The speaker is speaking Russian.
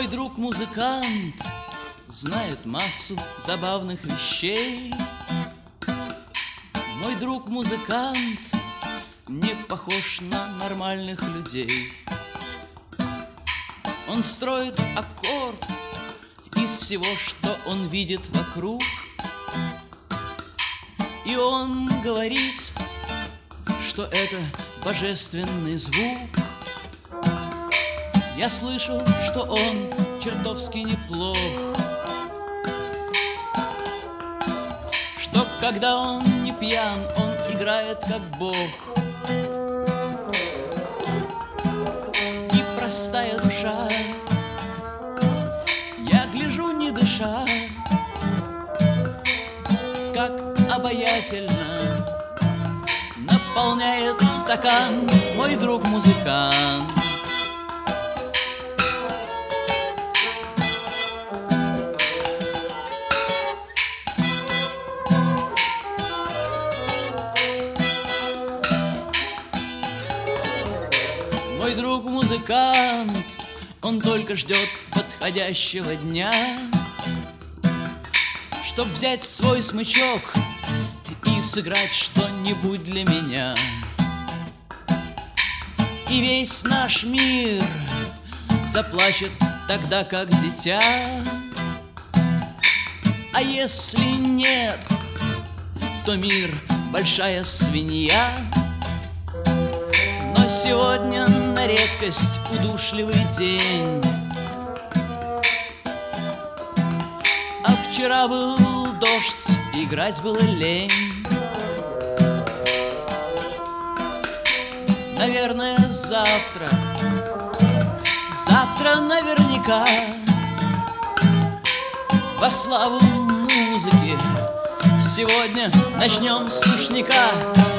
Мой друг музыкант знает массу забавных вещей. Мой друг музыкант не похож на нормальных людей. Он строит аккорд из всего, что он видит вокруг. И он говорит, что это божественный звук. Я слышал, что он чертовски неплох, что когда он не пьян, он играет как бог. И простая душа, я гляжу не дыша, как обаятельно наполняет стакан мой друг музыкант. Мой друг музыкант, он только ждет подходящего дня, чтоб взять свой смычок и сыграть что-нибудь для меня. И весь наш мир заплачет тогда, как дитя. А если нет, то мир большая свинья. Но сегодня на редкость удушливый день, а вчера был дождь, играть было лень. Наверное, завтра наверняка во славу музыки сегодня начнем с рушника.